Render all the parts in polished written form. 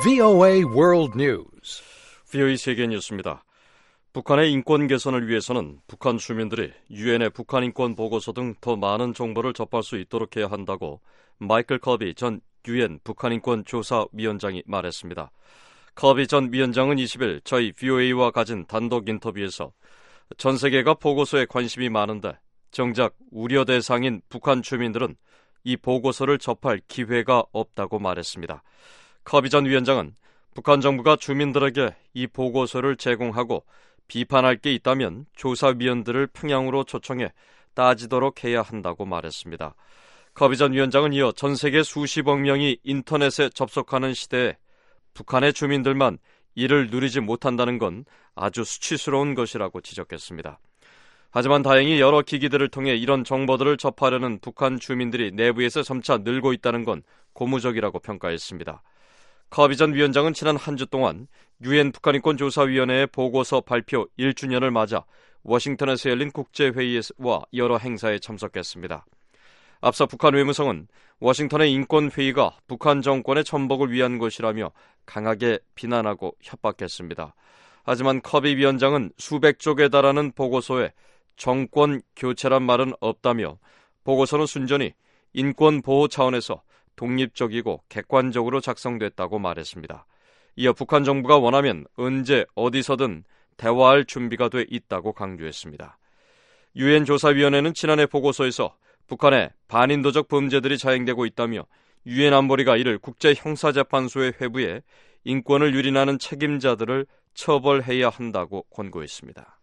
VOA World News. VOA 세계 뉴스입니다. 북한의 인권 개선을 위해서는 북한 주민들이 유엔의 북한 인권 보고서 등 더 많은 정보를 접할 수 있도록 해야 한다고 마이클 커비 전 유엔 북한 인권 조사위원장이 말했습니다. 커비 전 위원장은 20일 저희 VOA와 가진 단독 인터뷰에서 전 세계가 보고서에 관심이 많은데 정작 우려 대상인 북한 주민들은 이 보고서를 접할 기회가 없다고 말했습니다. 커비 전 위원장은 북한 정부가 주민들에게 이 보고서를 제공하고 비판할 게 있다면 조사위원들을 평양으로 초청해 따지도록 해야 한다고 말했습니다. 커비 전 위원장은 이어 전 세계 수십억 명이 인터넷에 접속하는 시대에 북한의 주민들만 이를 누리지 못한다는 건 아주 수치스러운 것이라고 지적했습니다. 하지만 다행히 여러 기기들을 통해 이런 정보들을 접하려는 북한 주민들이 내부에서 점차 늘고 있다는 건 고무적이라고 평가했습니다. 커비 전 위원장은 지난 한 주 동안 유엔 북한인권조사위원회의 보고서 발표 1주년을 맞아 워싱턴에서 열린 국제회의와 여러 행사에 참석했습니다. 앞서 북한 외무성은 워싱턴의 인권회의가 북한 정권의 전복을 위한 것이라며 강하게 비난하고 협박했습니다. 하지만 커비 위원장은 수백 쪽에 달하는 보고서에 정권 교체란 말은 없다며 보고서는 순전히 인권 보호 차원에서 독립적이고 객관적으로 작성됐다고 말했습니다. 이어 북한 정부가 원하면 언제 어디서든 대화할 준비가 돼 있다고 강조했습니다. 유엔 조사위원회는 지난해 보고서에서 북한의 반인도적 범죄들이 자행되고 있다며 유엔 안보리가 이를 국제형사재판소에 회부해 인권을 유린하는 책임자들을 처벌해야 한다고 권고했습니다.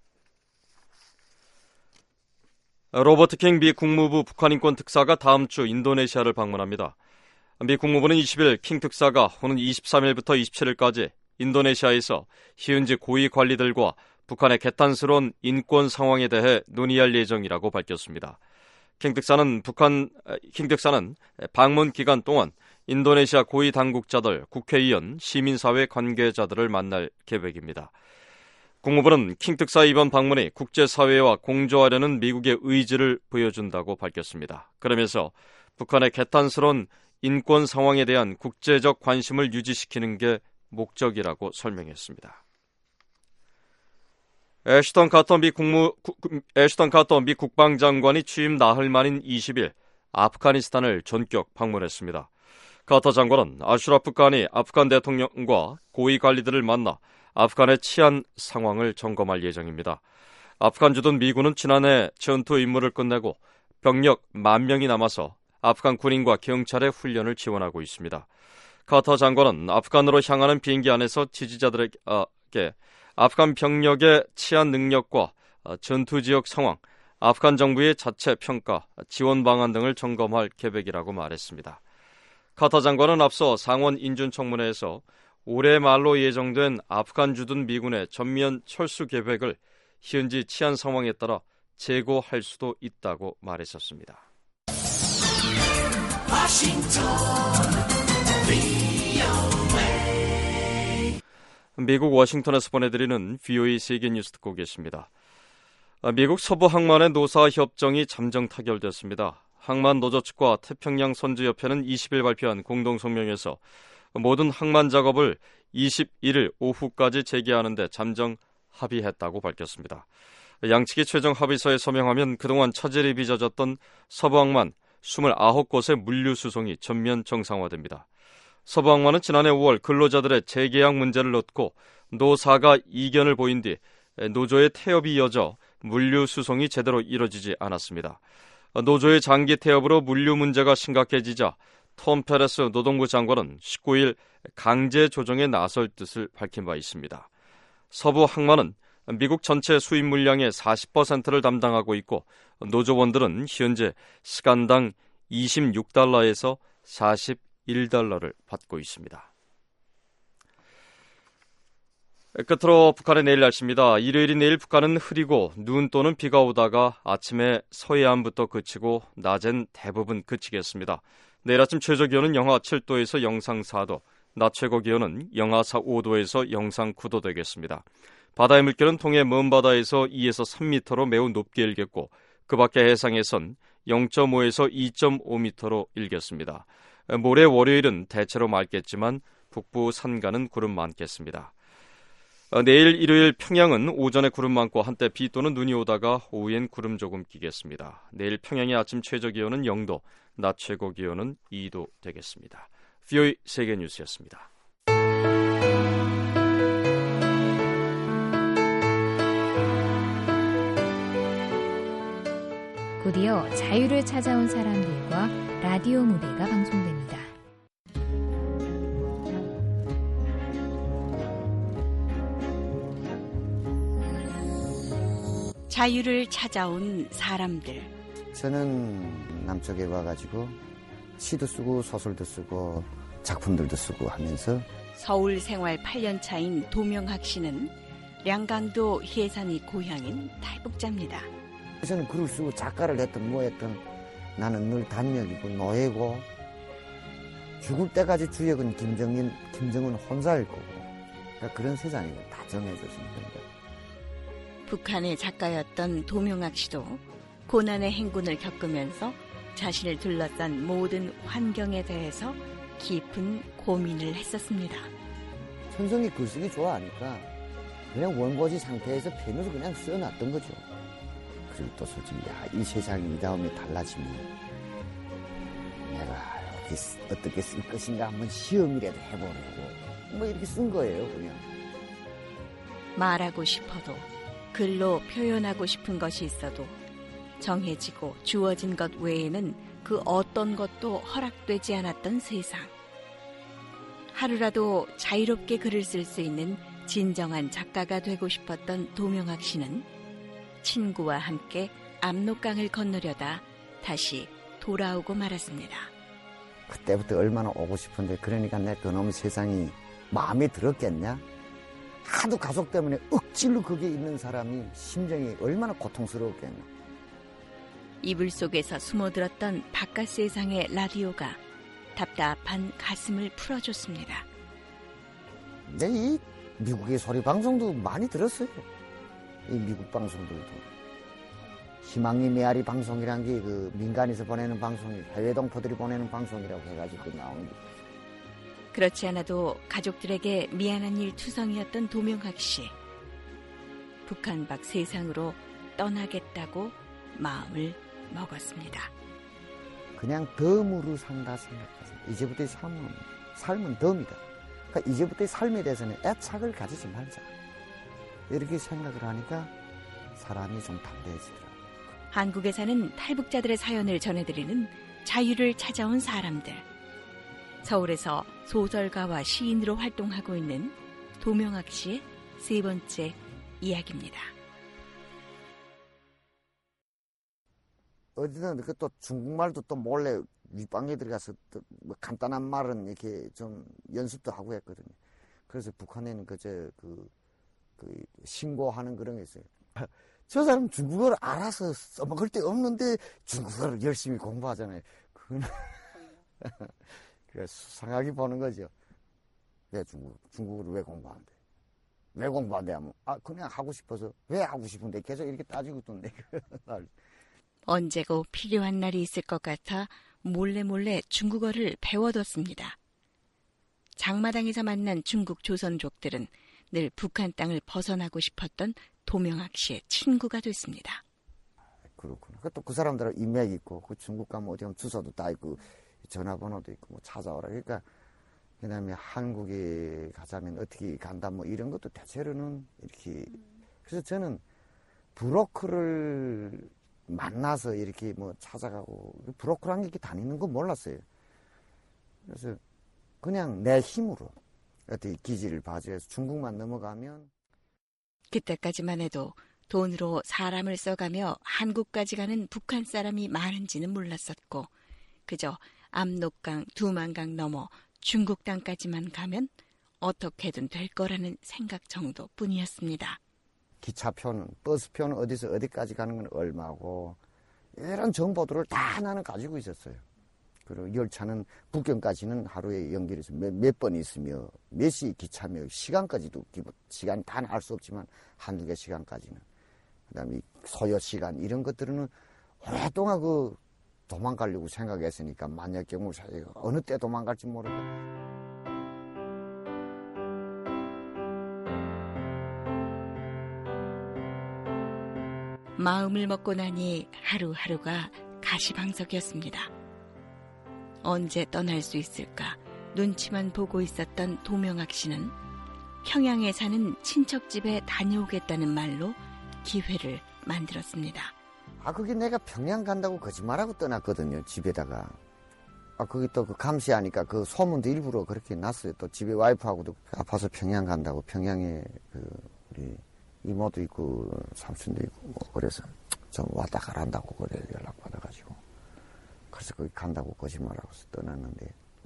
로버트 킹 미 국무부 북한인권 특사가 다음 주 인도네시아를 방문합니다. 미 국무부는 20일 킹 특사가 오는 23일부터 27일까지 인도네시아에서 현지 고위 관리들과 북한의 개탄스러운 인권 상황에 대해 논의할 예정이라고 밝혔습니다. 킹 특사는 방문 기간 동안 인도네시아 고위 당국자들, 국회의원, 시민사회 관계자들을 만날 계획입니다. 국무부는 킹 특사의 이번 방문이 국제사회와 공조하려는 미국의 의지를 보여준다고 밝혔습니다. 그러면서 북한의 개탄스러운 인권 상황에 대한 국제적 관심을 유지시키는 게 목적이라고 설명했습니다. 애슈턴 카터 미 국방장관이 취임 나흘 만인 20일 아프가니스탄을 전격 방문했습니다. 카터 장관은 아슈라프 간이 아프간 대통령과 고위 관리들을 만나 아프간의 치안 상황을 점검할 예정입니다. 아프간 주둔 미군은 지난해 전투 임무를 끝내고 병력 10,000명이 남아서 아프간 군인과 경찰의 훈련을 지원하고 있습니다. 카터 장관은 아프간으로 향하는 비행기 안에서 지지자들에게 아프간 병력의 치안 능력과 전투 지역 상황, 아프간 정부의 자체 평가, 지원 방안 등을 점검할 계획이라고 말했습니다. 카터 장관은 앞서 상원 인준청문회에서 올해 말로 예정된 아프간 주둔 미군의 전면 철수 계획을 현지 치안 상황에 따라 재고할 수도 있다고 말했었습니다. 미국 워싱턴에서 보내드리는 VOA 세계 뉴스 듣고 계십니다. 미국 서부 항만의 노사 협정이 잠정 타결됐습니다. 항만 노조 측과 태평양 선주협회는 20일 발표한 공동성명에서 모든 항만 작업을 21일 오후까지 재개하는 데 잠정 합의했다고 밝혔습니다. 양측이 최종 합의서에 서명하면 그동안 차질이 빚어졌던 서부항만 29곳의 물류 수송이 전면 정상화됩니다. 서부항만은 지난해 5월 근로자들의 재계약 문제를 놓고 노사가 이견을 보인 뒤 노조의 태업이 이어져 물류 수송이 제대로 이뤄지지 않았습니다. 노조의 장기 태업으로 물류 문제가 심각해지자 톰 페레스 노동부 장관은 19일 강제 조정에 나설 뜻을 밝힌 바 있습니다. 서부 항만은 미국 전체 수입 물량의 40%를 담당하고 있고 노조원들은 현재 시간당 26달러에서 41달러를 받고 있습니다. 끝으로 북한의 내일 날씨입니다. 일요일인 내일 북한은 흐리고 눈 또는 비가 오다가 아침에 서해안부터 그치고 낮엔 대부분 그치겠습니다. 내일 아침 최저기온은 영하 7도에서 영상 4도, 낮 최고기온은 영하 5도에서 영상 9도 되겠습니다. 바다의 물결은 동해 먼바다에서 2에서 3m로 매우 높게 일겠고 그 밖의 해상에선 0.5에서 2.5m로 일겠습니다. 모레 월요일은 대체로 맑겠지만 북부 산간은 구름 많겠습니다. 내일 일요일 평양은 오전에 구름 많고 한때 비 또는 눈이 오다가 오후엔 구름 조금 끼겠습니다. 내일 평양의 아침 최저 기온은 0도, 낮 최고 기온은 2도 되겠습니다. VOA 세계뉴스였습니다. 곧이어 자유를 찾아온 사람들과 라디오 무대가 방송됩니다. 자유를 찾아온 사람들. 저는 남쪽에 와가지고 시도 쓰고 소설도 쓰고 작품들도 쓰고 하면서 서울 생활 8년 차인 도명학 씨는 량강도 해산이 고향인 탈북자입니다. 저는 글을 쓰고 작가를 했든 뭐 했든 나는 늘 단역이고 노예고 죽을 때까지 주역은 김정은 혼자일 거고 그러니까 그런 세상이고 다 정해졌습니다. 북한의 작가였던 도명학 씨도 고난의 행군을 겪으면서 자신을 둘러싼 모든 환경에 대해서 깊은 고민을 했었습니다. 천성이 글쓰기 좋아하니까 그냥 원고지 상태에서 펜으로 그냥 써놨던 거죠. 그리고 또 솔직히 이 세상이 이 다음에 달라지면 내가 어떻게 쓸 것인가 한번 시험이라도 해보려고 뭐 이렇게 쓴 거예요. 그냥 말하고 싶어도 글로 표현하고 싶은 것이 있어도 정해지고 주어진 것 외에는 그 어떤 것도 허락되지 않았던 세상. 하루라도 자유롭게 글을 쓸 수 있는 진정한 작가가 되고 싶었던 도명학 씨는 친구와 함께 압록강을 건너려다 다시 돌아오고 말았습니다. 그때부터 얼마나 오고 싶은데 그러니까 내 그놈 세상이 마음에 들었겠냐? 하도 가족 때문에 억지로 거기에 있는 사람이 심정이 얼마나 고통스러웠겠냐. 이불 속에서 숨어들었던 바깥 세상의 라디오가 답답한 가슴을 풀어줬습니다. 근데 이 미국의 소리 방송도 많이 들었어요. 이 미국 방송들도. 희망의 메아리 방송이란 게 그 민간에서 보내는 방송이 해외 동포들이 보내는 방송이라고 해가지고 나오는 게. 그렇지 않아도 가족들에게 미안한 일 투성이었던 도명학 씨. 북한 밖 세상으로 떠나겠다고 마음을 먹었습니다. 그냥 덤으로 산다 생각하세요. 이제부터의 삶은 덤이다. 그러니까 이제부터의 삶에 대해서는 애착을 가지지 말자. 이렇게 생각을 하니까 사람이 좀 담대해지더라고요. 한국에 사는 탈북자들의 사연을 전해드리는 자유를 찾아온 사람들. 서울에서 소설가와 시인으로 활동하고 있는 도명학 씨의 세 번째 이야기입니다. 어디든 또 중국말도 또 몰래 윗방에 들어가서 뭐 간단한 말은 이렇게 좀 연습도 하고 했거든요. 그래서 북한에는 신고하는 그런 게 있어요. 저 사람 중국어를 알아서 써먹을 데 없는데 중국어를 열심히 공부하잖아요. 그건 수상하게 보는 거죠. 왜 중국어를 왜 공부한대? 왜 공부한대 하면 그냥 하고 싶어서. 왜 하고 싶은데 계속 이렇게 따지고 있던데. 언제고 필요한 날이 있을 것 같아 몰래 중국어를 배워뒀습니다. 장마당에서 만난 중국 조선족들은 늘 북한 땅을 벗어나고 싶었던 도명학 씨의 친구가 됐습니다. 그렇구나. 또 그 사람들은 인맥이 있고, 그 중국 가면 어디 가면 주소도 다 있고, 전화번호도 있고, 뭐 찾아오라. 그러니까, 그 다음에 한국에 가자면 어떻게 간다, 뭐 이런 것도 대체로는 이렇게. 그래서 저는 브로커를 만나서 이렇게 뭐 찾아가고, 브로커라는 게 이렇게 다니는 거 몰랐어요. 그래서 그냥 내 힘으로 어떻게 기지를 봐줘서 중국만 넘어가면. 그때까지만 해도 돈으로 사람을 써가며 한국까지 가는 북한 사람이 많은지는 몰랐었고 그저 압록강, 두만강 넘어 중국 땅까지만 가면 어떻게든 될 거라는 생각 정도뿐이었습니다. 기차표는, 버스표는 어디서 어디까지 가는 건 얼마고 이런 정보들을 다 나는 가지고 있었어요. 그리고 열차는 북경까지는 하루에 연결해서 몇 번 있으며 몇 시 기차며 시간까지도 시간 단 알 수 없지만 한두 개 시간까지는. 그다음에 소요 시간 이런 것들은 오랫동안 도망가려고 생각했으니까 만약 경우 어느 때 도망갈지 모르고 마음을 먹고 나니 하루하루가 가시방석이었습니다. 언제 떠날 수 있을까 눈치만 보고 있었던 도명학 씨는 평양에 사는 친척집에 다녀오겠다는 말로 기회를 만들었습니다. 그게 내가 평양 간다고 거짓말하고 떠났거든요, 집에다가. 거기 또 그 감시하니까 그 소문도 일부러 그렇게 났어요. 또 집에 와이프하고도 아파서 평양 간다고, 평양에 우리 이모도 있고 삼촌도 있고 그래서 좀 왔다 가란다고 그래 연락받아가지고. 그래서 거기 간다고 거짓말하고 떠났는데.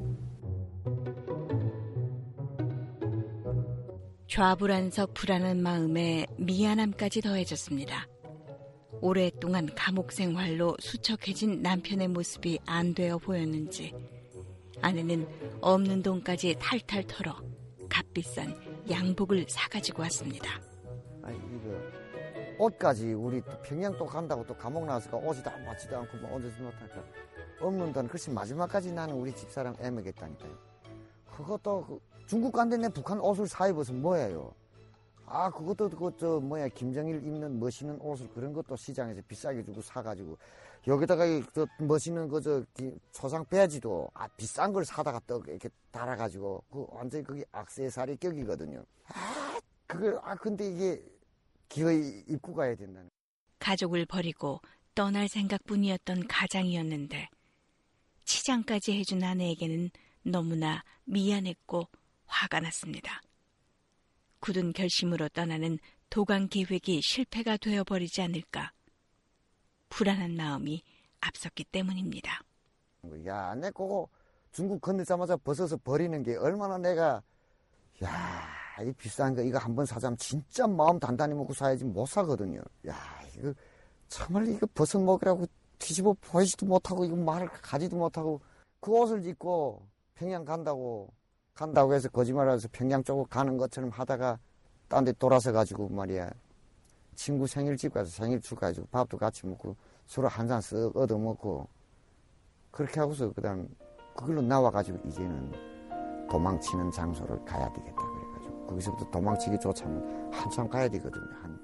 좌불안석 불안한 마음에 미안함까지 더해졌습니다. 오랫동안 감옥 생활로 수척해진 남편의 모습이 안 되어 보였는지 아내는 없는 돈까지 탈탈 털어 값비싼 양복을 사가지고 왔습니다. 이거 옷까지 우리 또 평양 또 간다고 또 감옥 나왔으니까 옷이 다 맞지도 않고 뭐 언제 못할까. 없는 돈 글쎄 마지막까지 나는 우리 집사람 애먹겠다니까요. 그것도 중국 간데 내 북한 옷을 사 입어서 뭐예요. 그것도 김정일 입는 멋있는 옷을 그런 것도 시장에서 비싸게 주고 사가지고 여기다가 멋있는 초상 배지도 비싼 걸 사다가 또 이렇게 달아가지고 완전히 그게 액세서리 격이거든요. 근데 이게 기어이 입고 가야 된다는. 가족을 버리고 떠날 생각뿐이었던 가장이었는데 치장까지 해준 아내에게는 너무나 미안했고 화가 났습니다. 굳은 결심으로 떠나는 도강 계획이 실패가 되어버리지 않을까 불안한 마음이 앞섰기 때문입니다. 내 그거 중국 건너자마자 벗어서 버리는 게 얼마나 내가 이 비싼 거 이거 한번 사자면 진짜 마음 단단히 먹고 사야지 못 사거든요. 이거 정말 이거 벗어 먹으라고 뒤집어 보이지도 못하고 이거 말을 가지도 못하고 그 옷을 입고 평양 간다고 해서 거짓말해서 평양 쪽으로 가는 것처럼 하다가 딴 데 돌아서 가지고 말이야 친구 생일집 가서 생일 축하해주고 밥도 같이 먹고 서로 한 잔 쓱 얻어먹고 그렇게 하고서 그다음 그걸로 나와가지고 이제는 도망치는 장소를 가야 되겠다 그래가지고 거기서부터 도망치기조차는 한참 가야 되거든요.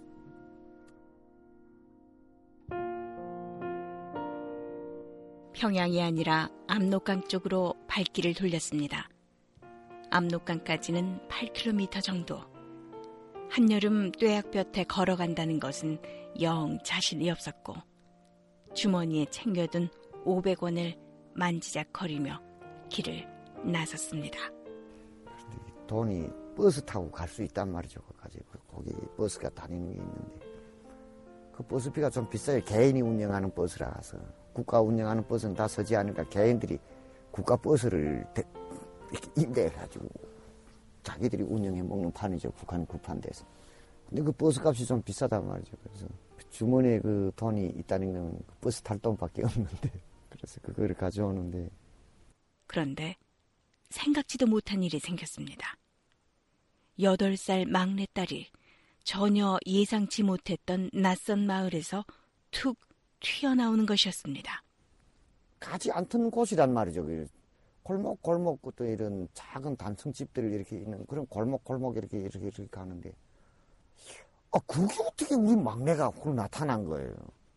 평양이 아니라 압록강 쪽으로 발길을 돌렸습니다. 압록강까지는 8km 정도. 한여름 뙤약볕에 걸어간다는 것은 영 자신이 없었고 주머니에 챙겨둔 500원을 만지작거리며 길을 나섰습니다. 돈이 버스 타고 갈 수 있단 말이죠. 거기 버스가 다니는 게 있는데 그 버스비가 좀 비싸요. 개인이 운영하는 버스라서. 국가 운영하는 버스는 다 서지 않으니까 개인들이 국가 버스를 임대해가지고 자기들이 운영해 먹는 판이죠. 북한 구판돼서. 근데 그 버스 값이 좀 비싸단 말이죠. 그래서 주머니에 그 돈이 있다는 건 버스 탈 돈밖에 없는데 그래서 그거를 가져오는데. 그런데 생각지도 못한 일이 생겼습니다. 8살 막내딸이 전혀 예상치 못했던 낯선 마을에서 툭 튀어나오는 것이었습니다. 가지 않던 곳이란 말이죠. 골목 또 이런 작은 단층집들 이렇게 있는 그런 골목 이렇게 가는데 그게 어떻게 우리 막내가 나타난 거예요.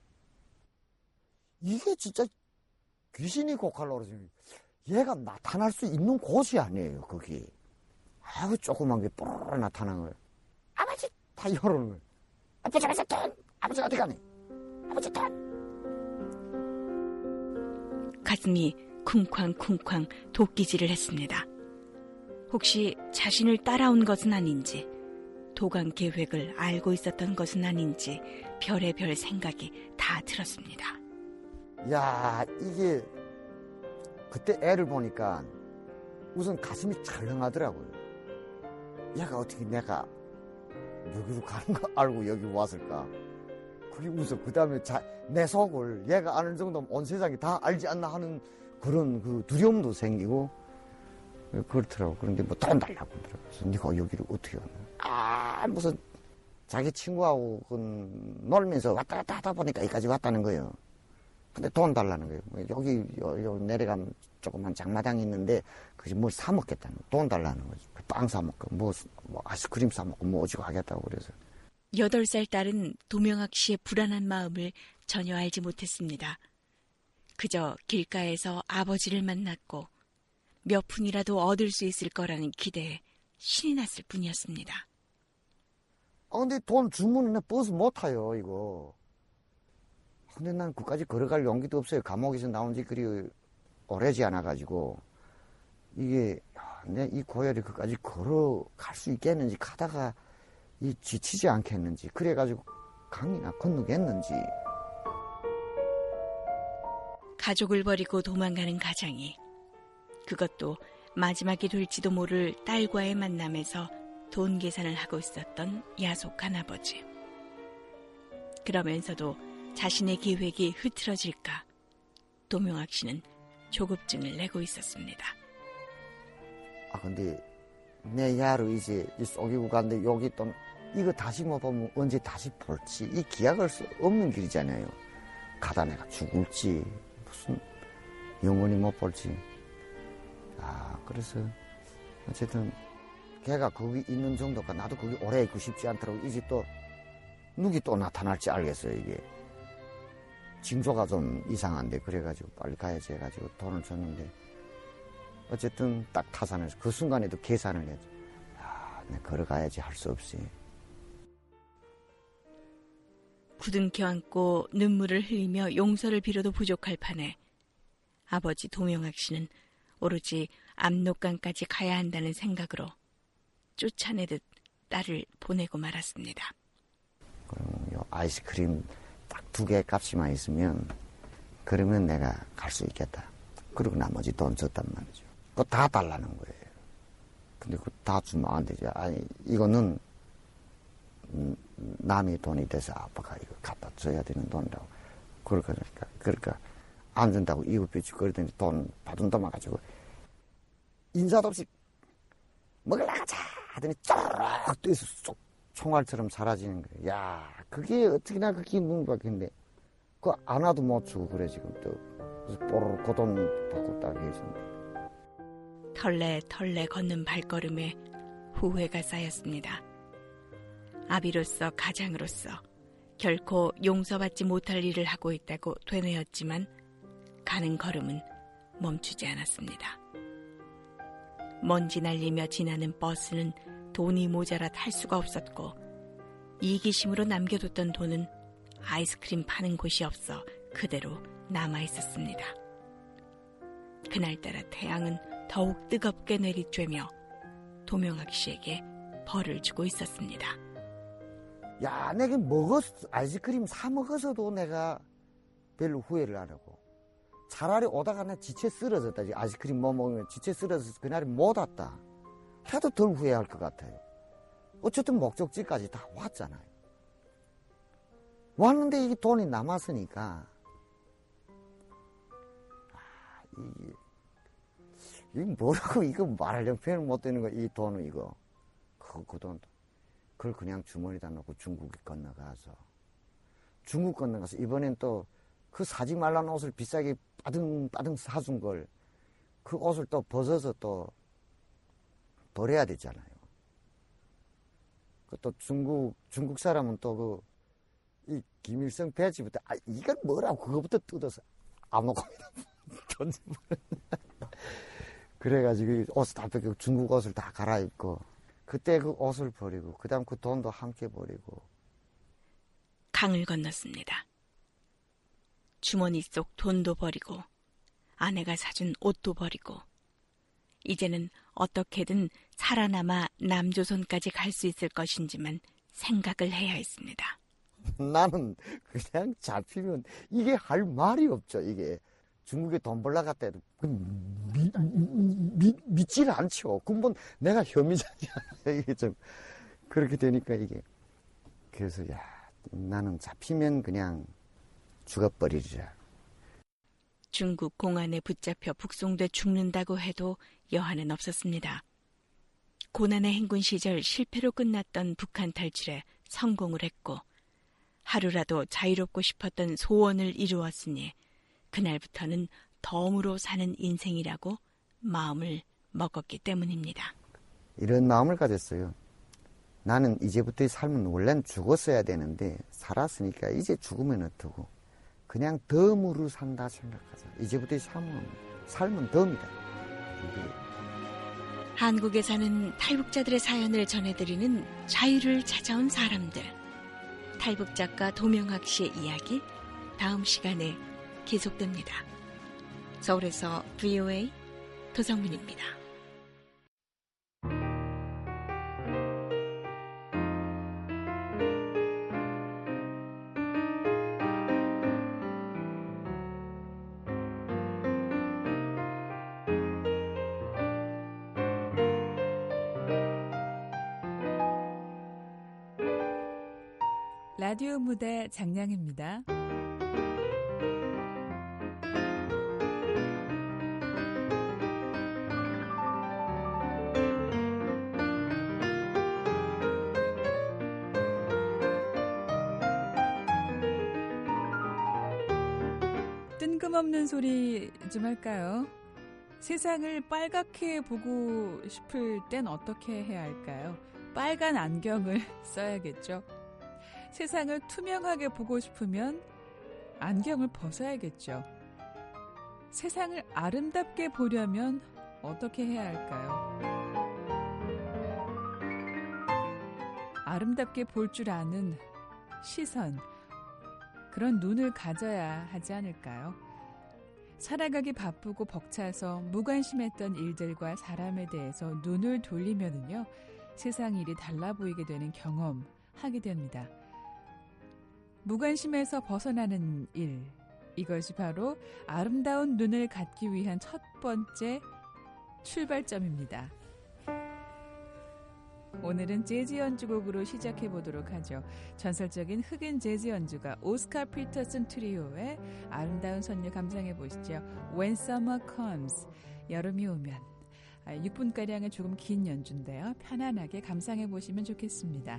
이게 진짜 귀신이 고칼로 그러지. 얘가 나타날 수 있는 곳이 아니에요. 거기. 조그만 게 뽀로로 나타난 거예요. 아버지 다 이러는 거예요. 아버지 돈. 아버지 어디 가니? 아버지 돈. 가슴이 쿵쾅쿵쾅 도끼질을 했습니다. 혹시 자신을 따라온 것은 아닌지, 도강 계획을 알고 있었던 것은 아닌지 별의별 생각이 다 들었습니다. 이게 그때 애를 보니까 우선 가슴이 철렁하더라고요. 얘가 어떻게 내가 여기로 가는 거 알고 여기 왔을까? 그게 우선 그 다음에 내 속을 얘가 아는 정도면 온 세상이 다 알지 않나 하는 그런 그 두려움도 생기고 그렇더라고. 그런데 돈 달라고 그러더라고. 그래서 네가 여기를 어떻게 왔나? 무슨 자기 친구하고 놀면서 왔다 갔다 하다 보니까 여기까지 왔다는 거예요. 근데 돈 달라는 거예요. 여기 내려가면 조그만 장마당이 있는데 그래서 뭘 사 먹겠다는 거예요. 돈 달라는 거죠. 빵 사 먹고 뭐 아이스크림 사 먹고 뭐 오지고 하겠다고 그래서 8살 딸은 도명학 씨의 불안한 마음을 전혀 알지 못했습니다. 그저 길가에서 아버지를 만났고 몇 푼이라도 얻을 수 있을 거라는 기대에 신이 났을 뿐이었습니다. 근데 돈 주면 나 버스 못 타요, 이거. 근데 난 그까지 걸어갈 용기도 없어요. 감옥에서 나온 지 그리 오래지 않아가지고. 이게, 내 이 고열이 그까지 걸어갈 수 있겠는지, 가다가 지치지 않겠는지, 그래가지고 강이나 건너겠는지. 가족을 버리고 도망가는 가장이, 그것도 마지막이 될지도 모를 딸과의 만남에서 돈 계산을 하고 있었던 야속한 아버지. 그러면서도 자신의 계획이 흐트러질까 도명학 씨는 조급증을 내고 있었습니다. 근데 내 야로 이제 속이고 갔는데 여기 또 이거 다시 못 보면 언제 다시 볼지 이 기약할 수 없는 길이잖아요. 가다 내가 죽을지 무슨 영원히 못 볼지. 그래서 어쨌든 걔가 거기 있는 정도가 나도 거기 오래 있고 싶지 않더라고. 이제 또 누기 또 나타날지 알겠어요. 이게 징조가 좀 이상한데 그래가지고 빨리 가야지 해가지고 돈을 줬는데 어쨌든 딱 타산해서 그 순간에도 계산을 해야지. 내가 걸어가야지 할 수 없이. 부둥켜 안고 눈물을 흘리며 용서를 빌어도 부족할 판에 아버지 도명학 씨는 오로지 압록강까지 가야 한다는 생각으로 쫓아내듯 딸을 보내고 말았습니다. 그럼 요 아이스크림 딱 2개 값이만 있으면 그러면 내가 갈 수 있겠다. 그리고 나머지 돈 줬단 말이죠. 그거 다 달라는 거예요. 근데 그거 다 주면 안 되죠. 이거는 남의 돈이 돼서 아빠가 이거 갖다 줘야 되는 돈이라고. 그러니까 안 준다고 이웃비치 그러더니 돈 받은 돈만 가지고 인사도 없이 먹으러 가자 하더니 쫙 뛰어서 쏙 총알처럼 사라지는 거예요. 야, 그게 어떻게나 그렇게 눈밖인데 그거 안 와도 못 주고 그래 지금 또. 그래서 뽀로로 그 돈 받고 딱 해줬는데. 털레 걷는 발걸음에 후회가 쌓였습니다. 아비로서 가장으로서 결코 용서받지 못할 일을 하고 있다고 되뇌었지만 가는 걸음은 멈추지 않았습니다. 먼지 날리며 지나는 버스는 돈이 모자라 탈 수가 없었고 이기심으로 남겨뒀던 돈은 아이스크림 파는 곳이 없어 그대로 남아있었습니다. 그날따라 태양은 더욱 뜨겁게 내리쬐며 도명학 씨에게 벌을 주고 있었습니다. 야, 내가 아이스크림 사 먹어서도 내가 별로 후회를 안 하고 차라리 오다가 나 지체 쓰러졌다. 아이스크림 못 먹으면 지체 쓰러져서 그날에 못 왔다. 해도 덜 후회할 것 같아요. 어쨌든 목적지까지 다 왔잖아요. 왔는데 이게 돈이 남았으니까 이게 뭐라고 이거 말하려면 표현 못 되는 거. 이 돈은 이거 그 돈 그걸 그냥 주머니에다 놓고 중국에 건너가서 이번엔 또 그 사지 말라는 옷을 비싸게 빠등빠등 사준 걸 그 옷을 또 벗어서 또 버려야 되잖아요. 그 또 중국 사람은 또 이 김일성 배지부터 이건 뭐라고 그거부터 뜯어서 아무거나 던져버려. 그래가지고 옷을 다 뺏기고 중국 옷을 다 갈아입고 그때 그 옷을 버리고 그다음 그 돈도 함께 버리고 강을 건넜습니다. 주머니 속 돈도 버리고 아내가 사준 옷도 버리고 이제는 어떻게든 살아남아 남조선까지 갈 수 있을 것인지만 생각을 해야 했습니다. 나는 그냥 잡히면 이게 할 말이 없죠. 이게 중국에 돈 벌러 갔다 해도 믿질 않죠. 근본 내가 혐의자잖아. 이게 좀 그렇게 되니까 이게 그래서 나는 잡히면 그냥 죽어버리리라. 중국 공안에 붙잡혀 북송돼 죽는다고 해도 여한은 없었습니다. 고난의 행군 시절 실패로 끝났던 북한 탈출에 성공을 했고 하루라도 자유롭고 싶었던 소원을 이루었으니 그날부터는 덤으로 사는 인생이라고 마음을 먹었기 때문입니다. 이런 마음을 가졌어요. 나는 이제부터의 삶은 원래는 죽었어야 되는데 살았으니까 이제 죽으면 어떡고 그냥 덤으로 산다 생각하자. 이제부터의 삶은 덤이다. 한국에 사는 탈북자들의 사연을 전해드리는 자유를 찾아온 사람들. 탈북 작가 도명학 씨의 이야기 다음 시간에 계속됩니다. 서울에서 VOA 도성민입니다. 라디오 무대 장량입니다. 뜬금없는 소리 좀 할까요? 세상을 빨갛게 보고 싶을 땐 어떻게 해야 할까요? 빨간 안경을 써야겠죠. 세상을 투명하게 보고 싶으면 안경을 벗어야겠죠. 세상을 아름답게 보려면 어떻게 해야 할까요? 아름답게 볼 줄 아는 시선, 그런 눈을 가져야 하지 않을까요? 살아가기 바쁘고 벅차서 무관심했던 일들과 사람에 대해서 눈을 돌리면은요, 세상 일이 달라 보이게 되는 경험 하게 됩니다. 무관심에서 벗어나는 일, 이것이 바로 아름다운 눈을 갖기 위한 첫 번째 출발점입니다. 오늘은 재즈 연주곡으로 시작해 보도록 하죠. 전설적인 흑인 재즈 연주가 오스카 피터슨 트리오의 아름다운 선율 감상해 보시죠. When Summer Comes, 여름이 오면. 6분가량의 조금 긴 연주인데요. 편안하게 감상해 보시면 좋겠습니다.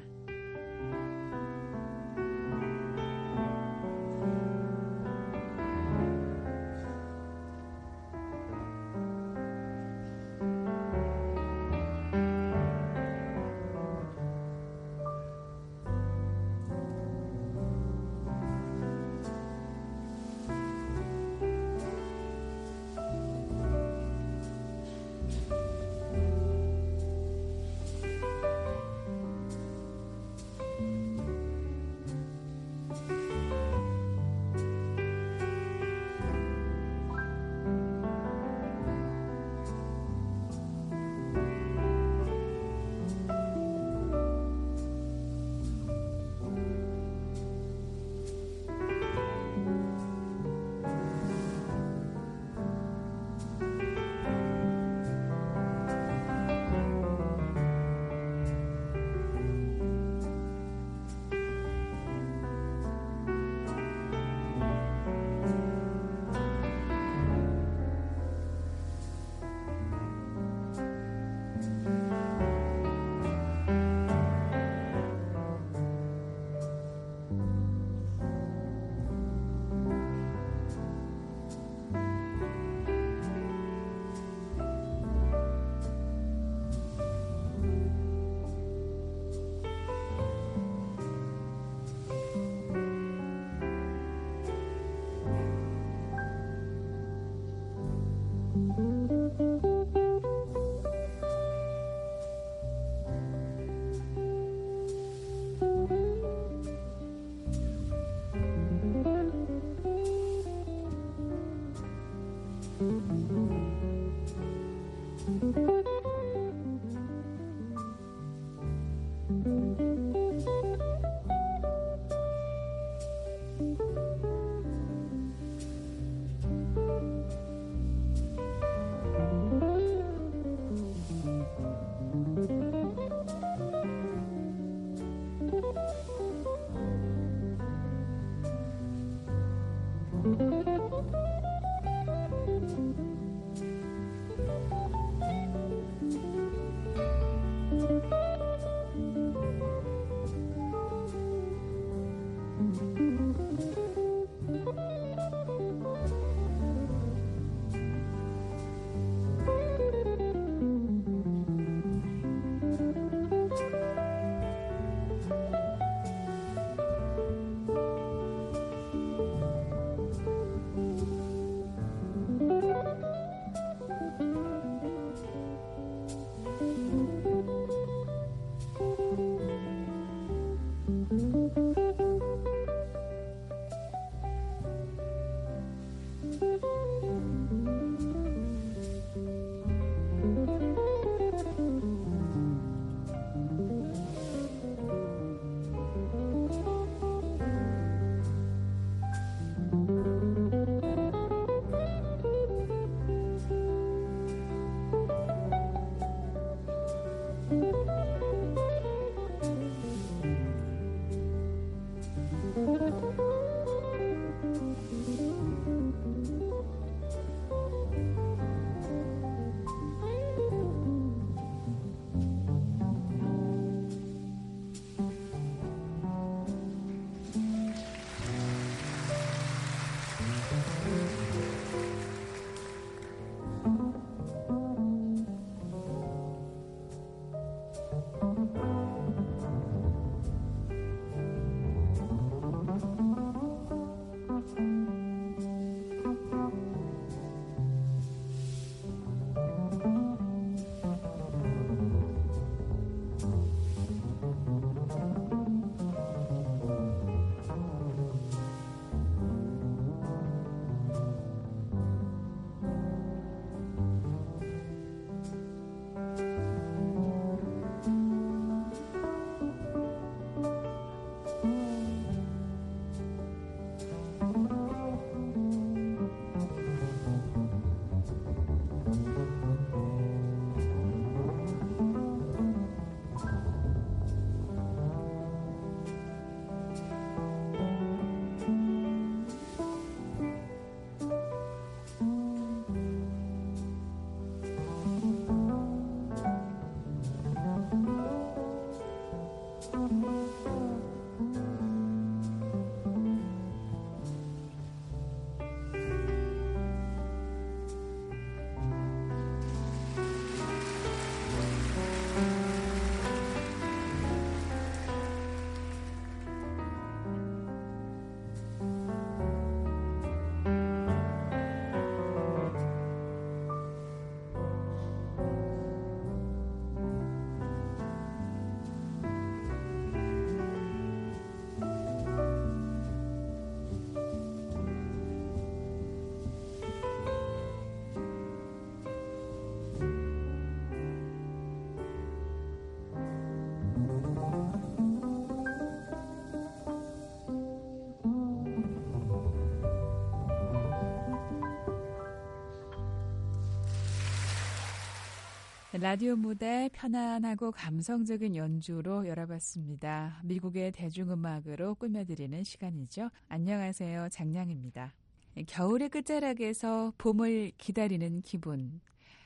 라디오 무대 편안하고 감성적인 연주로 열어봤습니다. 미국의 대중음악으로 꾸며드리는 시간이죠. 안녕하세요. 장량입니다. 겨울의 끝자락에서 봄을 기다리는 기분.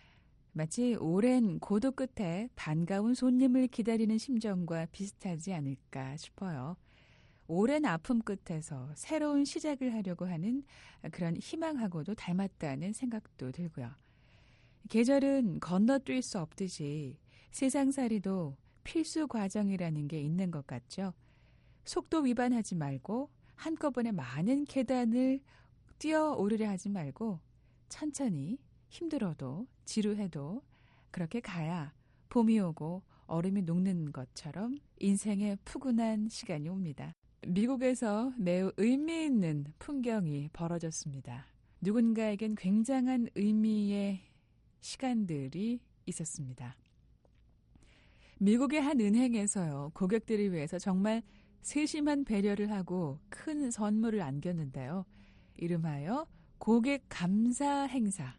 마치 오랜 고독 끝에 반가운 손님을 기다리는 심정과 비슷하지 않을까 싶어요. 오랜 아픔 끝에서 새로운 시작을 하려고 하는 그런 희망하고도 닮았다는 생각도 들고요. 계절은 건너뛸 수 없듯이 세상살이도 필수 과정이라는 게 있는 것 같죠. 속도 위반하지 말고 한꺼번에 많은 계단을 뛰어오르려 하지 말고 천천히 힘들어도 지루해도 그렇게 가야 봄이 오고 얼음이 녹는 것처럼 인생의 푸근한 시간이 옵니다. 미국에서 매우 의미 있는 풍경이 벌어졌습니다. 누군가에겐 굉장한 의미의 시간들이 있었습니다. 미국의 한 은행에서요, 고객들을 위해서 정말 세심한 배려를 하고 큰 선물을 안겼는데요. 이름하여 고객 감사 행사.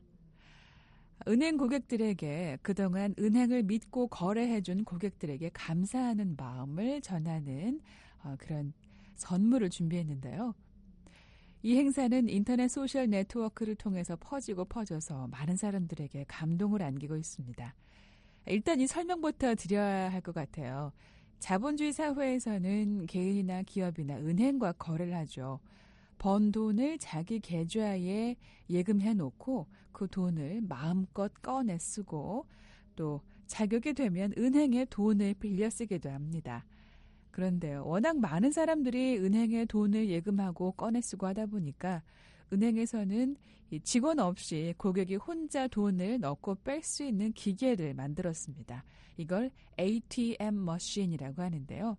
은행 고객들에게 그동안 은행을 믿고 거래해준 고객들에게 감사하는 마음을 전하는 그런 선물을 준비했는데요. 이 행사는 인터넷 소셜 네트워크를 통해서 퍼져서 많은 사람들에게 감동을 안기고 있습니다. 일단 이 설명부터 드려야 할 것 같아요. 자본주의 사회에서는 개인이나 기업이나 은행과 거래를 하죠. 번 돈을 자기 계좌에 예금해 놓고 그 돈을 마음껏 꺼내 쓰고 또 자격이 되면 은행에 돈을 빌려 쓰기도 합니다. 그런데요, 워낙 많은 사람들이 은행에 돈을 예금하고 꺼내 쓰고 하다 보니까 은행에서는 직원 없이 고객이 혼자 돈을 넣고 뺄 수 있는 기계를 만들었습니다. 이걸 ATM 머신이라고 하는데요.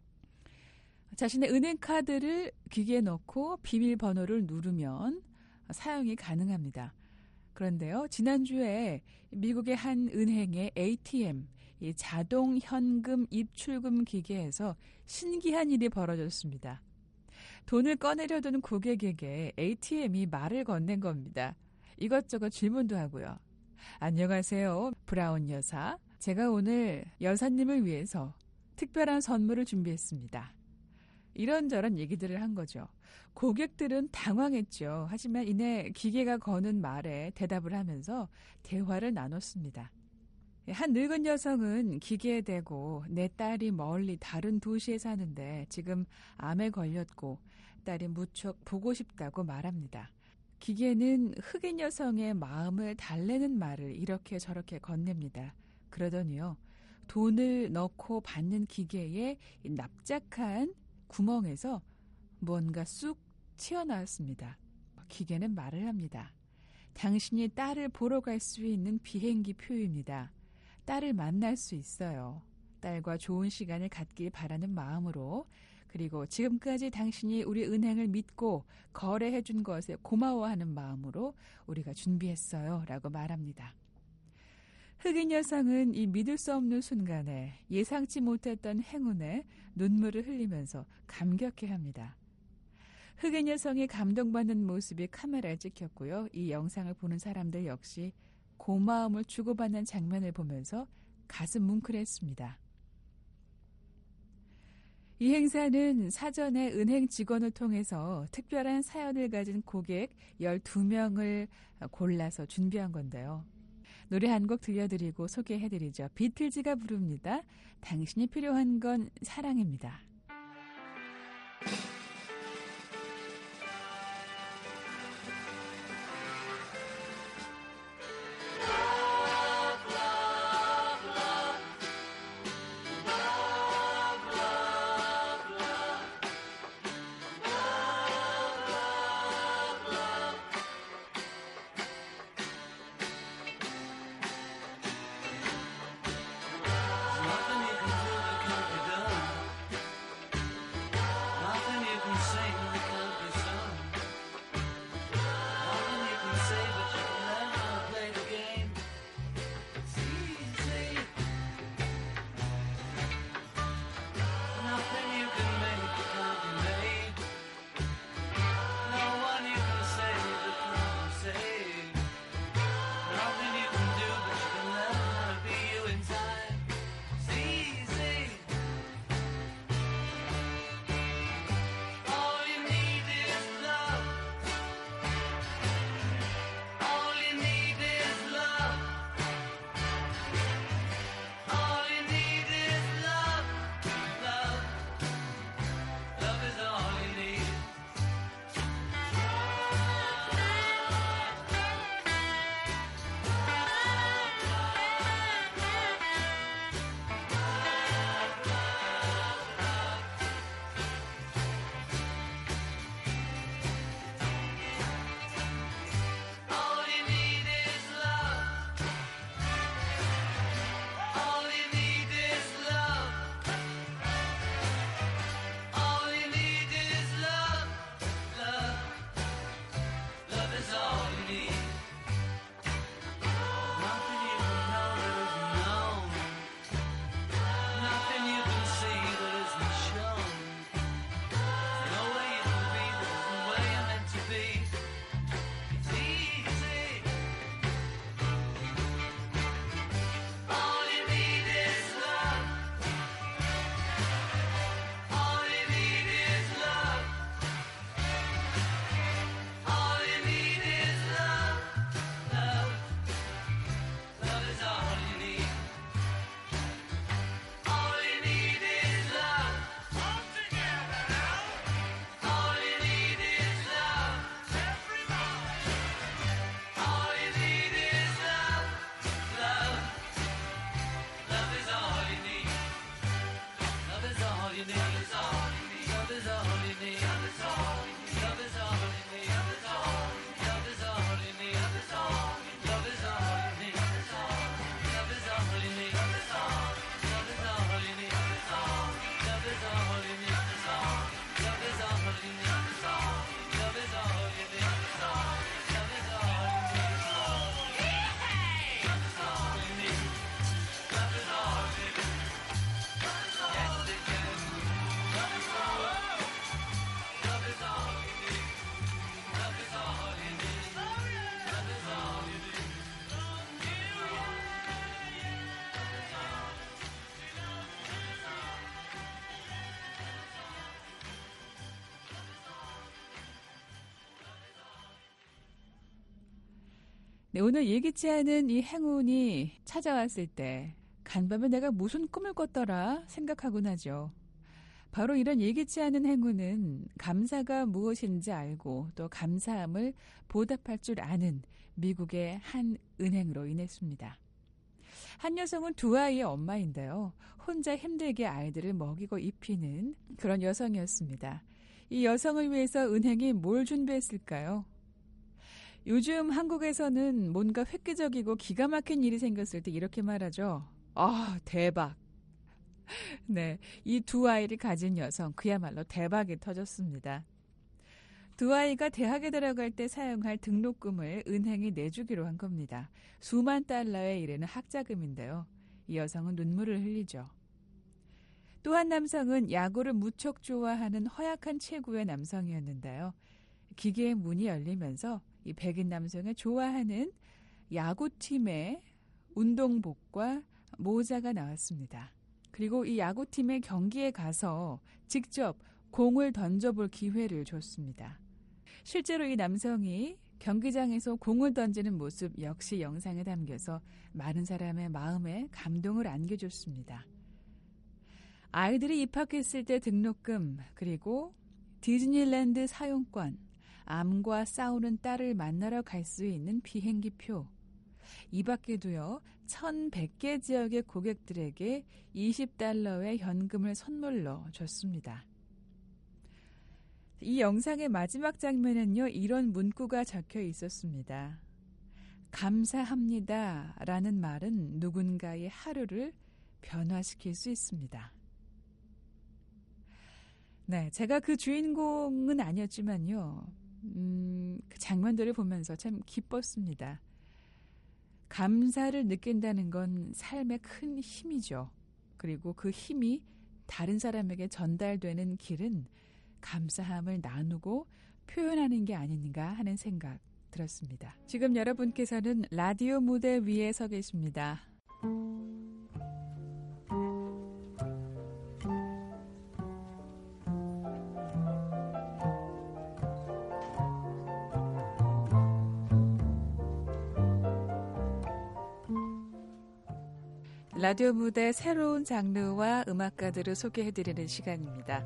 자신의 은행 카드를 기계에 넣고 비밀번호를 누르면 사용이 가능합니다. 그런데요, 지난주에 미국의 한 은행의 ATM, 이 자동 현금 입출금 기계에서 신기한 일이 벌어졌습니다. 돈을 꺼내려던 고객에게 ATM이 말을 건넨 겁니다. 이것저것 질문도 하고요. 안녕하세요, 브라운 여사. 제가 오늘 여사님을 위해서 특별한 선물을 준비했습니다. 이런저런 얘기들을 한 거죠. 고객들은 당황했죠. 하지만 이내 기계가 거는 말에 대답을 하면서 대화를 나눴습니다. 한 늙은 여성은 기계에 대고 내 딸이 멀리 다른 도시에 사는데 지금 암에 걸렸고 딸이 무척 보고 싶다고 말합니다. 기계는 흑인 여성의 마음을 달래는 말을 이렇게 저렇게 건넵니다. 그러더니요, 돈을 넣고 받는 기계에 납작한 구멍에서 뭔가 쑥 튀어나왔습니다. 기계는 말을 합니다. 당신이 딸을 보러 갈 수 있는 비행기 표입니다. 딸을 만날 수 있어요. 딸과 좋은 시간을 갖길 바라는 마음으로, 그리고 지금까지 당신이 우리 은행을 믿고 거래해 준 것에 고마워하는 마음으로 우리가 준비했어요. 라고 말합니다. 흑인 여성은 이 믿을 수 없는 순간에 예상치 못했던 행운에 눈물을 흘리면서 감격해합니다. 흑인 여성이 감동받는 모습이 카메라에 찍혔고요. 이 영상을 보는 사람들 역시 고마움을 주고받는 장면을 보면서 가슴 뭉클했습니다. 이 행사는 사전에 은행 직원을 통해서 특별한 사연을 가진 고객 12명을 골라서 준비한 건데요. 노래 한 곡 들려드리고 소개해드리죠. 비틀즈가 부릅니다. 당신이 필요한 건 사랑입니다. Nothing you can do that can't be done. 네, 오늘 예기치 않은 이 행운이 찾아왔을 때 간밤에 내가 무슨 꿈을 꿨더라 생각하곤 하죠. 바로 이런 예기치 않은 행운은 감사가 무엇인지 알고 또 감사함을 보답할 줄 아는 미국의 한 은행으로 인했습니다. 한 여성은 두 아이의 엄마인데요. 혼자 힘들게 아이들을 먹이고 입히는 그런 여성이었습니다. 이 여성을 위해서 은행이 뭘 준비했을까요? 요즘 한국에서는 뭔가 획기적이고 기가 막힌 일이 생겼을 때 이렇게 말하죠. 아, 대박. 네, 이 두 아이를 가진 여성, 그야말로 대박이 터졌습니다. 두 아이가 대학에 들어갈 때 사용할 등록금을 은행이 내주기로 한 겁니다. 수만 달러에 이르는 학자금인데요. 이 여성은 눈물을 흘리죠. 또 한 남성은 야구를 무척 좋아하는 허약한 체구의 남성이었는데요. 기계의 문이 열리면서 이 백인 남성의 좋아하는 야구팀의 운동복과 모자가 나왔습니다. 그리고 이 야구팀의 경기에 가서 직접 공을 던져볼 기회를 줬습니다. 실제로 이 남성이 경기장에서 공을 던지는 모습 역시 영상에 담겨서 많은 사람의 마음에 감동을 안겨줬습니다. 아이들이 입학했을 때 등록금, 그리고 디즈니랜드 사용권, 암과 싸우는 딸을 만나러 갈 수 있는 비행기표, 이 밖에도요 1,100개 지역의 고객들에게 $20의 현금을 선물로 줬습니다. 이 영상의 마지막 장면은요 이런 문구가 적혀 있었습니다. 감사합니다 라는 말은 누군가의 하루를 변화시킬 수 있습니다. 네, 제가 그 주인공은 아니었지만요. 그 장면들을 보면서 참 기뻤습니다. 감사를 느낀다는 건 삶의 큰 힘이죠. 그리고 그 힘이 다른 사람에게 전달되는 길은 감사함을 나누고 표현하는 게 아닌가 하는 생각 들었습니다. 지금 여러분께서는 라디오 무대 위에 서 계십니다. 라디오 무대 새로운 장르와 음악가들을 소개해드리는 시간입니다.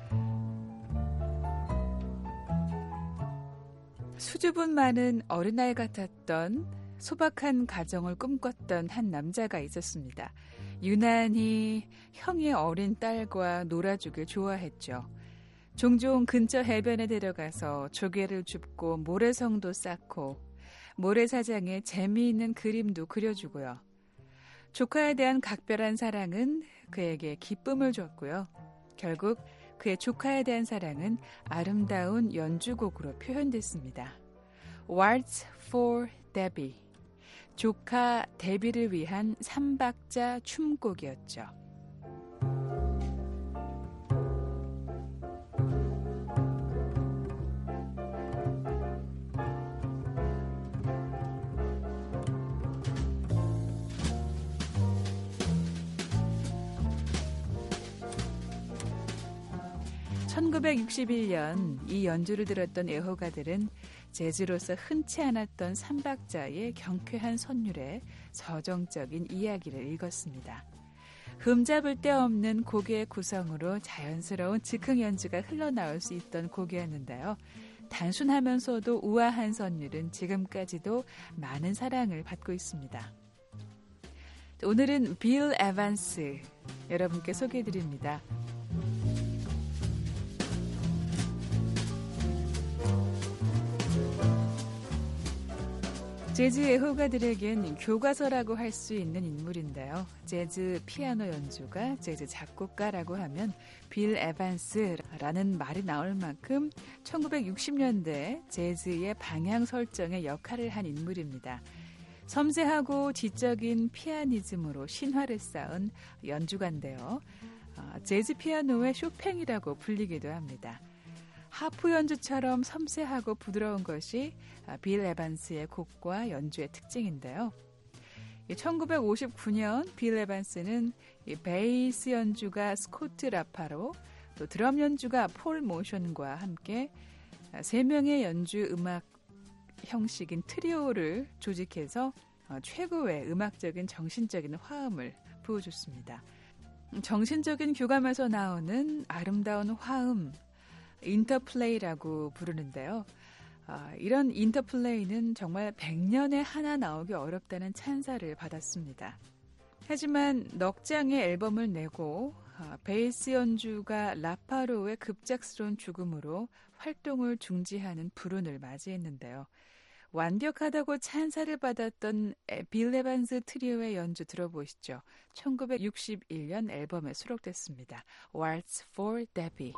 수줍음 많은 어린아이 같았던 소박한 가정을 꿈꿨던 한 남자가 있었습니다. 유난히 형의 어린 딸과 놀아주길 좋아했죠. 종종 근처 해변에 데려가서 조개를 줍고 모래성도 쌓고 모래사장에 재미있는 그림도 그려주고요. 조카에 대한 각별한 사랑은 그에게 기쁨을 줬고요. 결국 그의 조카에 대한 사랑은 아름다운 연주곡으로 표현됐습니다. Waltz for Debbie, 조카 데비를 위한 3박자 춤곡이었죠. (1961년) 이 연주를 들었던 애호가들은 재즈로서 흔치 않았던 3박자의 경쾌한 선율에 서정적인 이야기를 읽었습니다. 흠잡을 데 없는 곡의 구성으로 자연스러운 즉흥 연주가 흘러나올 수 있던 곡이었는데요. 단순하면서도 우아한 선율은 지금까지도 많은 사랑을 받고 있습니다. 오늘은 빌 에반스 여러분께 소개해드립니다. 재즈 애호가들에겐 교과서라고 할 수 있는 인물인데요. 재즈 피아노 연주가, 재즈 작곡가라고 하면 빌 에반스라는 말이 나올 만큼 1960년대 재즈의 방향 설정에 역할을 한 인물입니다. 섬세하고 지적인 피아니즘으로 신화를 쌓은 연주가인데요. 재즈 피아노의 쇼팽이라고 불리기도 합니다. 하프 연주처럼 섬세하고 부드러운 것이 빌 에반스의 곡과 연주의 특징인데요. 1959년 빌 에반스는 베이스 연주가 스코트 라파로, 또 드럼 연주가 폴 모션과 함께 3명의 연주 음악 형식인 트리오를 조직해서 최고의 음악적인 정신적인 화음을 부어줬습니다. 정신적인 교감에서 나오는 아름다운 화음, 인터플레이라고 부르는데요. 이런 인터플레이는 정말 100년에 하나 나오기 어렵다는 찬사를 받았습니다. 하지만 넉 장의 앨범을 내고 베이스 연주가 라파로의 급작스러운 죽음으로 활동을 중지하는 불운을 맞이했는데요. 완벽하다고 찬사를 받았던 빌 에반스 트리오의 연주 들어보시죠. 1961년 앨범에 수록됐습니다. Waltz for Debbie.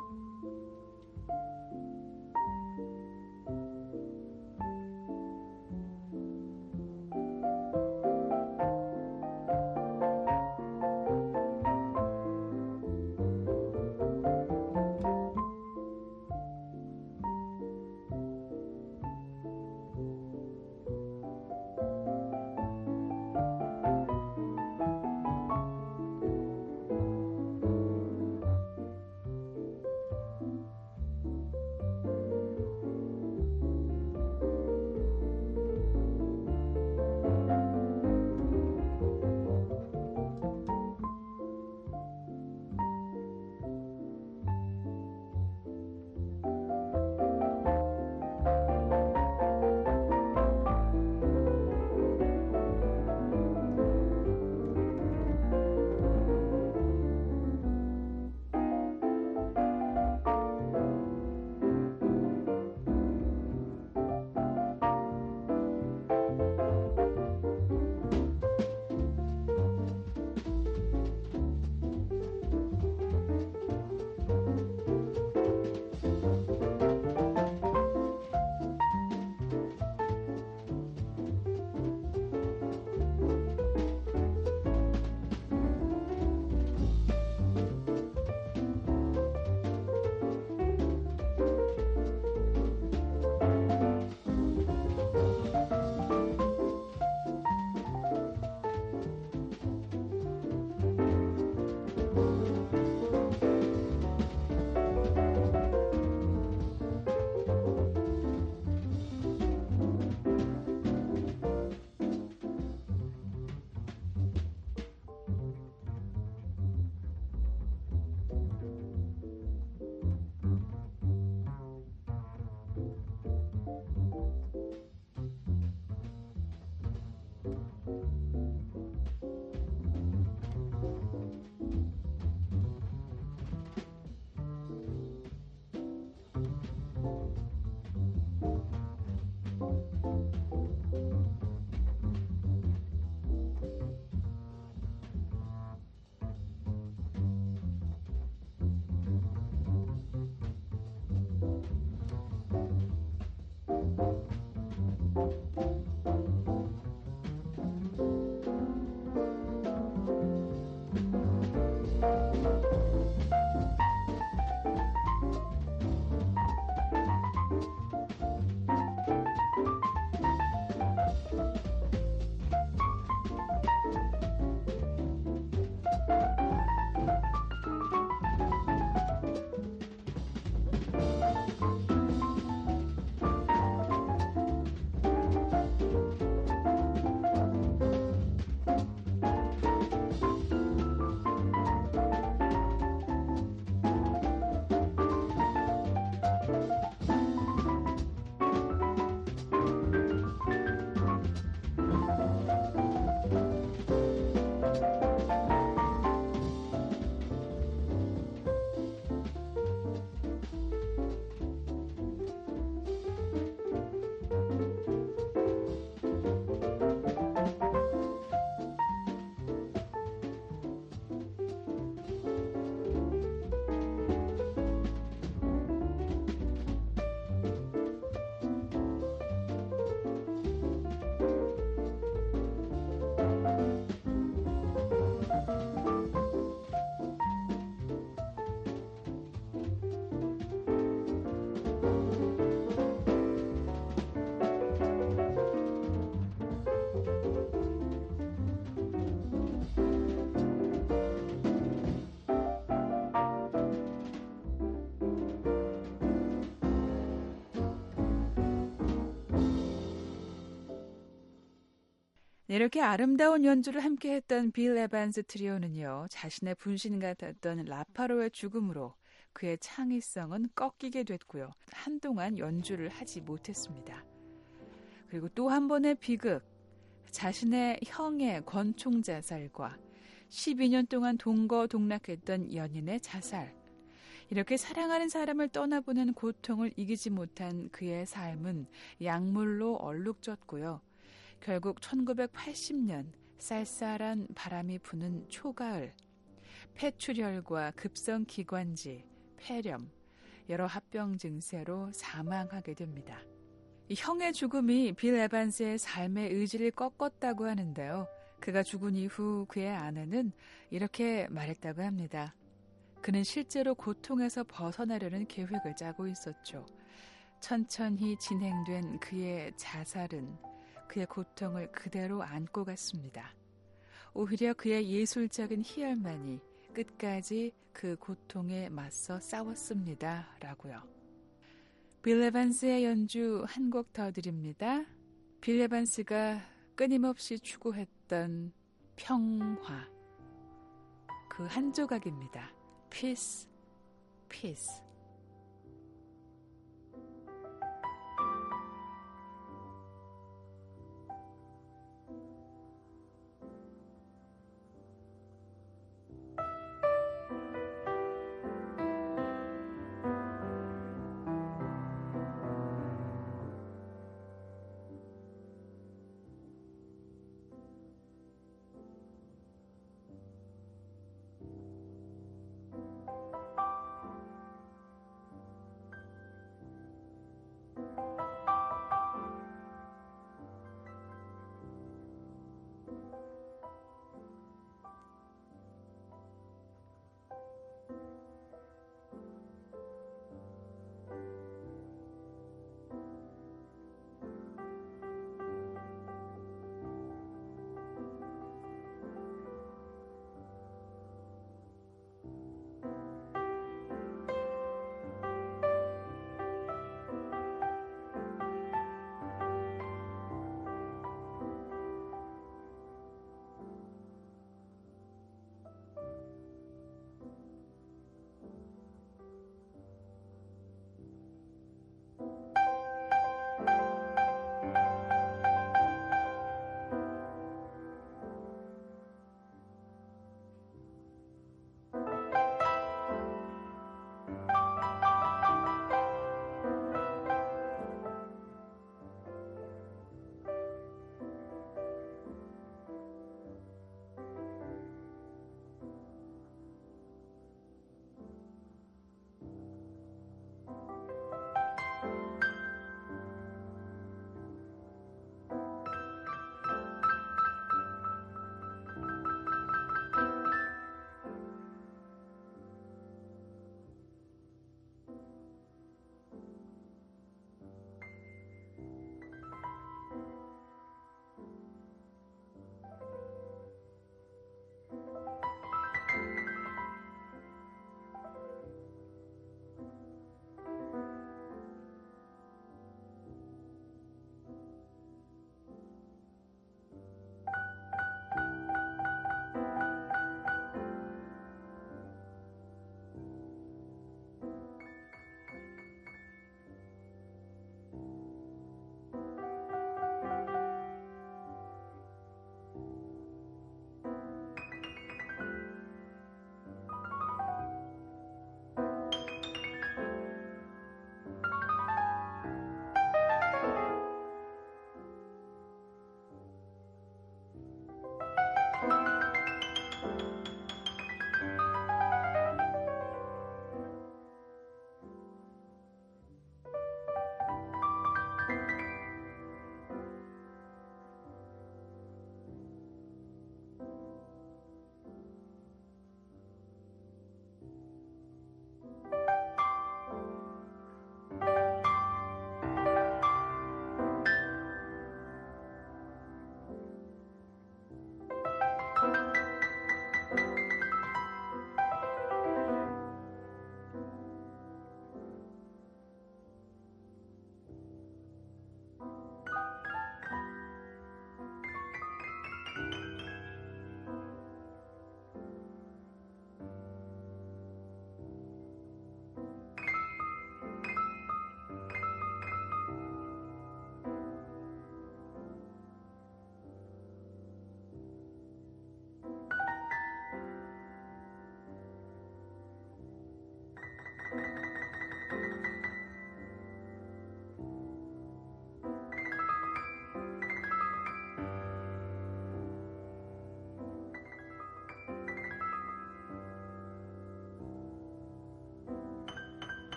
이렇게 아름다운 연주를 함께했던 빌 에반스 트리오는요, 자신의 분신 같았던 라파로의 죽음으로 그의 창의성은 꺾이게 됐고요. 한동안 연주를 하지 못했습니다. 그리고 또 한 번의 비극, 자신의 형의 권총 자살과 12년 동안 동거동락했던 연인의 자살. 이렇게 사랑하는 사람을 떠나보낸 고통을 이기지 못한 그의 삶은 약물로 얼룩졌고요. 결국 1980년 쌀쌀한 바람이 부는 초가을, 폐출혈과 급성기관지, 폐렴, 여러 합병 증세로 사망하게 됩니다. 이 형의 죽음이 빌 에반스의 삶의 의지를 꺾었다고 하는데요. 그가 죽은 이후 그의 아내는 이렇게 말했다고 합니다. 그는 실제로 고통에서 벗어나려는 계획을 짜고 있었죠. 천천히 진행된 그의 자살은 그의 고통을 그대로 안고 갔습니다. 오히려 그의 예술적인 희열만이 끝까지 그 고통에 맞서 싸웠습니다. 라고요. 빌 에반스의 연주 한 곡 더 드립니다. 빌 에반스가 끊임없이 추구했던 평화. 그 한 조각입니다. Peace, peace.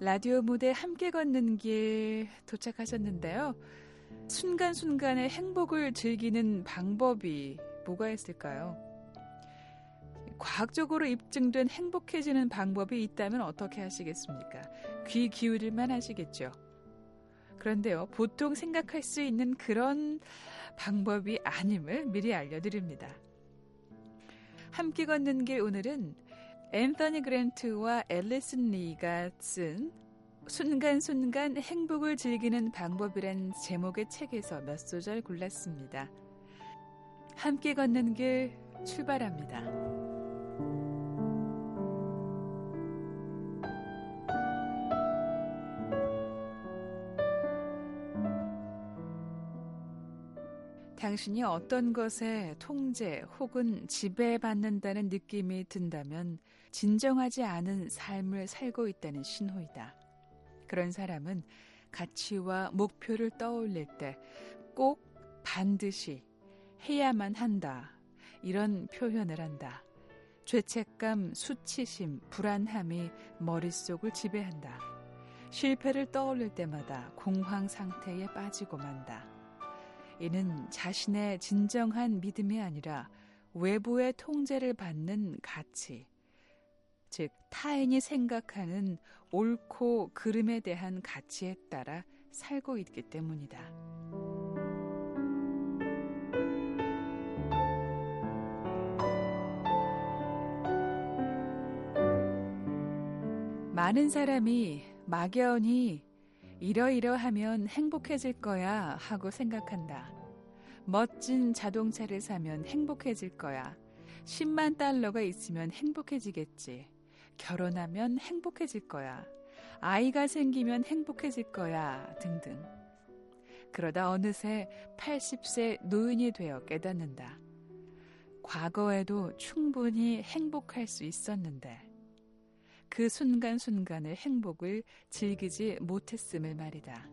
라디오 무대 함께 걷는 길 도착하셨는데요. 순간순간의 행복을 즐기는 방법이 뭐가 있을까요? 과학적으로 입증된 행복해지는 방법이 있다면 어떻게 하시겠습니까? 귀 기울일만 하시겠죠. 그런데요, 보통 생각할 수 있는 그런 방법이 아님을 미리 알려드립니다. 함께 걷는 길 오늘은 앤서니 그랜트와 앨리슨 리가 쓴 순간순간 행복을 즐기는 방법이란 제목의 책에서 몇 소절 골랐습니다. 함께 걷는 길 출발합니다. 당신이 어떤 것에 통제 혹은 지배받는다는 느낌이 든다면 진정하지 않은 삶을 살고 있다는 신호이다. 그런 사람은 가치와 목표를 떠올릴 때 꼭 반드시 해야만 한다. 이런 표현을 한다. 죄책감, 수치심, 불안함이 머릿속을 지배한다. 실패를 떠올릴 때마다 공황 상태에 빠지고 만다. 이는 자신의 진정한 믿음이 아니라 외부의 통제를 받는 가치, 즉 타인이 생각하는 옳고 그름에 대한 가치에 따라 살고 있기 때문이다. 많은 사람이 막연히 이러이러하면 행복해질 거야 하고 생각한다. 멋진 자동차를 사면 행복해질 거야. 10만 달러가 있으면 행복해지겠지. 결혼하면 행복해질 거야. 아이가 생기면 행복해질 거야. 등등. 그러다 어느새 80세 노인이 되어 깨닫는다. 과거에도 충분히 행복할 수 있었는데 그 순간순간의 행복을 즐기지 못했음을 말이다.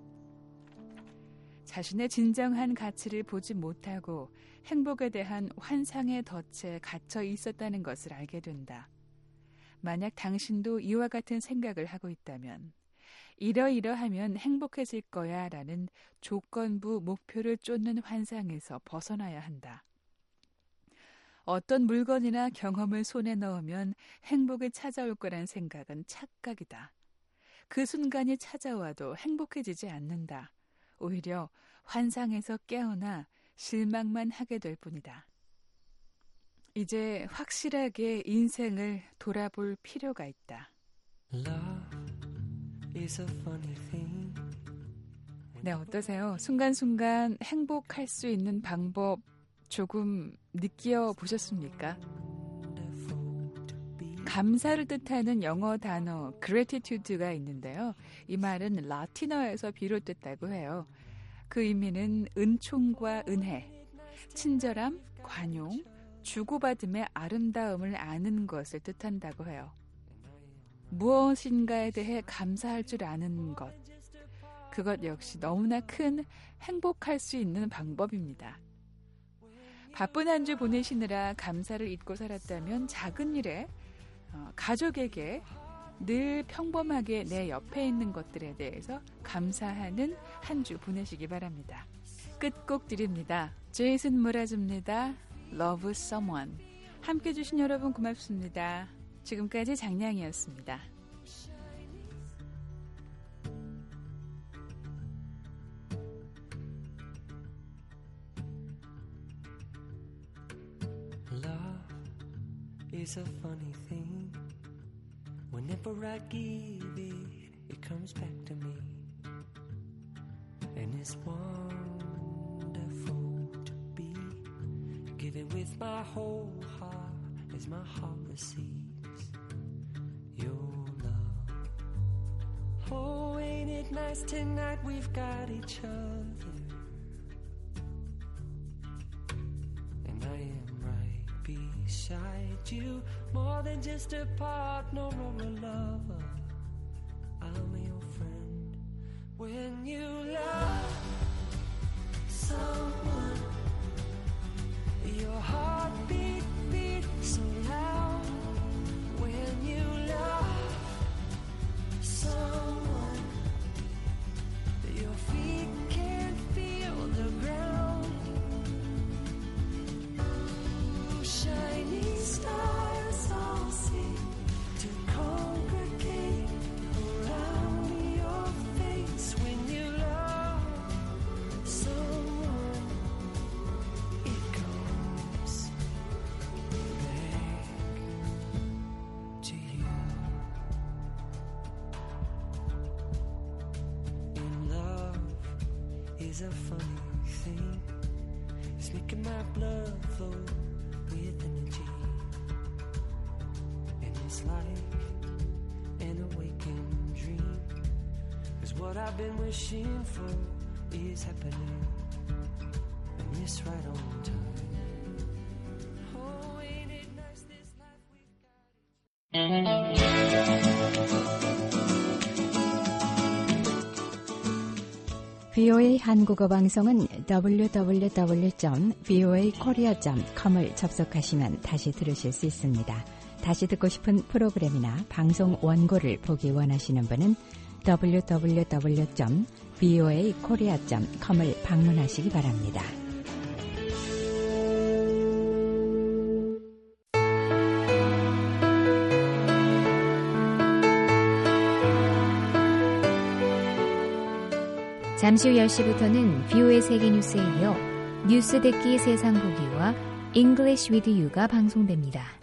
자신의 진정한 가치를 보지 못하고 행복에 대한 환상의 덫에 갇혀 있었다는 것을 알게 된다. 만약 당신도 이와 같은 생각을 하고 있다면 이러이러하면 행복해질 거야 라는 조건부 목표를 쫓는 환상에서 벗어나야 한다. 어떤 물건이나 경험을 손에 넣으면 행복이 찾아올 거란 생각은 착각이다. 그 순간이 찾아와도 행복해지지 않는다. 오히려 환상에서 깨어나 실망만 하게 될 뿐이다. 이제 확실하게 인생을 돌아볼 필요가 있다. 네, 어떠세요? 순간순간 행복할 수 있는 방법 조금 느껴보셨습니까? 감사를 뜻하는 영어 단어 gratitude가 있는데요. 이 말은 라틴어에서 비롯됐다고 해요. 그 의미는 은총과 은혜, 친절함, 관용, 주고받음의 아름다움을 아는 것을 뜻한다고 해요. 무엇인가에 대해 감사할 줄 아는 것, 그것 역시 너무나 큰 행복할 수 있는 방법입니다. 바쁜 한 주 보내시느라 감사를 잊고 살았다면 작은 일에 가족에게 늘 평범하게 내 옆에 있는 것들에 대해서 감사하는 한 주 보내시기 바랍니다. 끝곡 드립니다. 제이슨 무라즈입니다. Love Someone. 함께 해주신 여러분 고맙습니다. 지금까지 장량이었습니다. It's a funny thing. Whenever I give it, it comes back to me. And it's wonderful to be given with my whole heart as my heart receives your love. Oh, ain't it nice tonight we've got each other. And I am right beside you, more than just a partner or a lover. I'm your friend. When you love someone, your heart beat so loud. When you love someone, is a funny thing. It's making my blood flow with energy. And it's like an awakened dream. 'Cause what I've been wishing for is happening. And it's right on time. Oh, ain't it nice this life we've got. VOA 한국어 방송은 www.voakorea.com을 접속하시면 다시 들으실 수 있습니다. 다시 듣고 싶은 프로그램이나 방송 원고를 보기 원하시는 분은 www.voakorea.com을 방문하시기 바랍니다. 잠시 후 10시부터는 VOA 세계뉴스에 이어 뉴스 듣기 세상 보기와 English with You가 방송됩니다.